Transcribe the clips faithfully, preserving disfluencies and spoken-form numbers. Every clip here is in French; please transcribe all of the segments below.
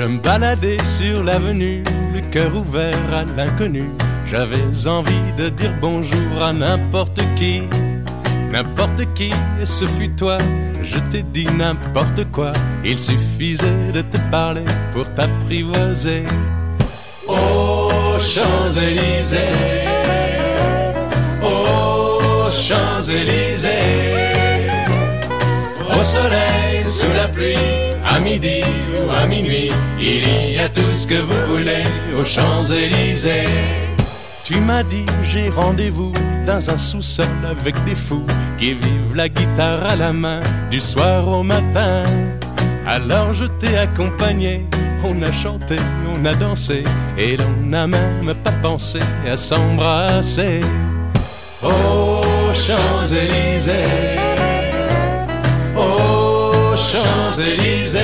Je me baladais sur l'avenue, le cœur ouvert à l'inconnu. J'avais envie de dire bonjour à n'importe qui, n'importe qui, et ce fut toi. Je t'ai dit n'importe quoi, il suffisait de te parler pour t'apprivoiser. Aux Champs-Élysées, aux Champs-Élysées, au soleil, sous la pluie, à midi ou à minuit, il y a tout ce que vous voulez aux Champs-Élysées. Tu m'as dit j'ai rendez-vous dans un sous-sol avec des fous qui vivent la guitare à la main du soir au matin. Alors je t'ai accompagné, on a chanté, on a dansé et l'on n'a même pas pensé à s'embrasser. Aux Champs-Élysées, aux Champs-Élysées,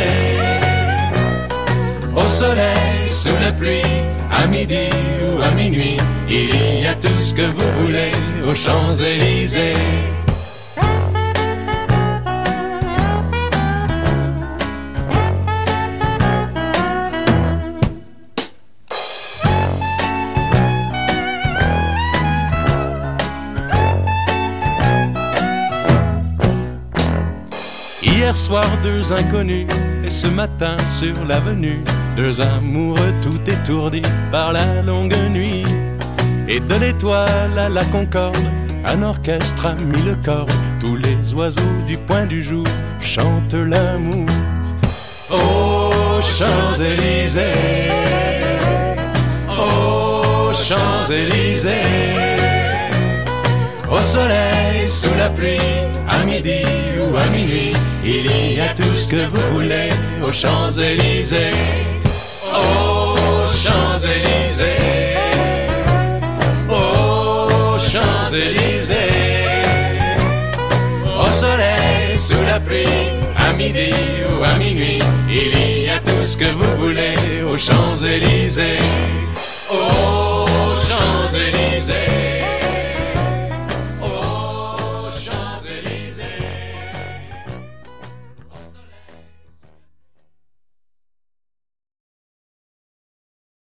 au soleil, sous la pluie, à midi ou à minuit, il y a tout ce que vous voulez aux Champs-Élysées. Hier soir, deux inconnus, et ce matin sur l'avenue, deux amoureux tout étourdis par la longue nuit. Et de l'étoile à la Concorde, un orchestre a mis le corps. Tous les oiseaux du point du jour chantent l'amour. Aux Champs-Élysées, aux Champs-Élysées, au soleil, sous la pluie, à midi ou à minuit, il y a tout ce que vous voulez aux Champs-Élysées. Aux Champs-Élysées, aux Champs-Élysées, au soleil, sous la pluie, à midi ou à minuit, il y a tout ce que vous voulez aux Champs-Élysées. Aux Champs-Élysées.